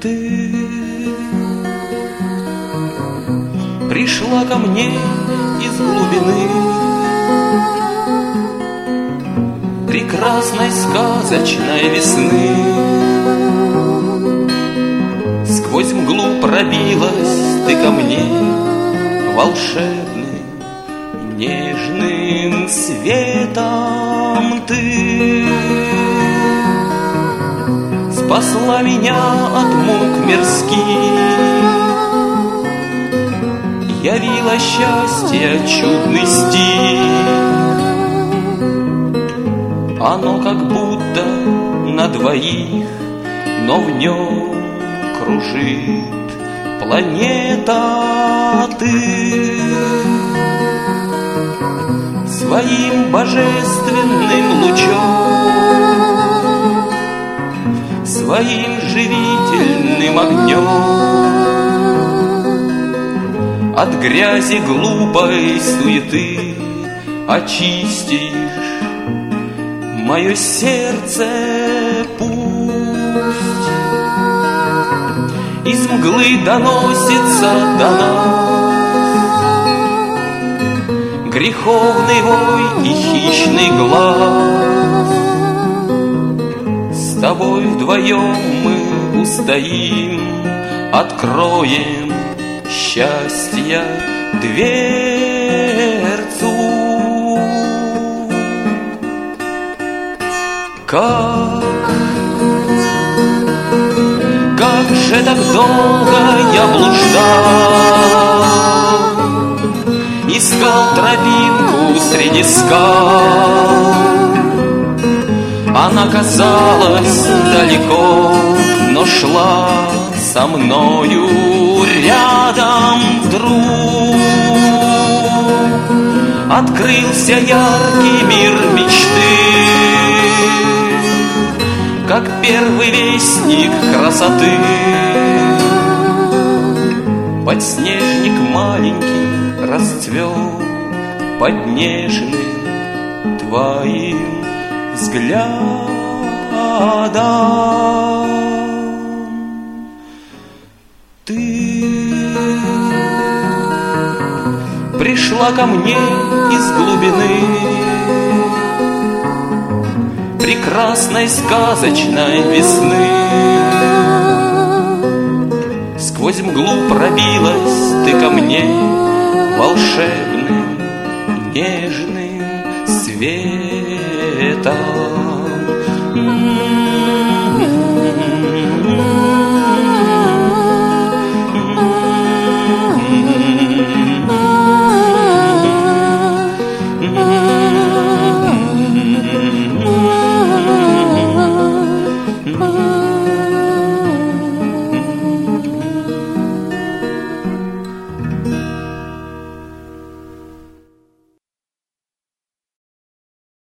Ты пришла ко мне из глубины прекрасной сказочной весны. Сквозь мглу пробилась ты ко мне волшебным, нежным светом. Ты спасла меня от мук мирских, явила счастье чудный стих. Оно как будто на двоих, но в нем кружит планета. Ты своим божественным лучом, своим живительным огнем от грязи глупой суеты очистишь мое сердце. Пусть из мглы доносится до нас греховный вой и хищный глаз. С тобой вдвоем мы устоим, откроем счастья дверцу. Как же так долго я блуждал, искал тропинку среди скал. Она казалась далеко, но шла со мною рядом. Вдруг открылся яркий мир мечты, как первый вестник красоты. Подснежник маленький расцвел под нежным твоим взглядом. Ты пришла ко мне из глубины прекрасной сказочной весны. Сквозь мглу пробилась ты ко мне волшебным, нежным светом.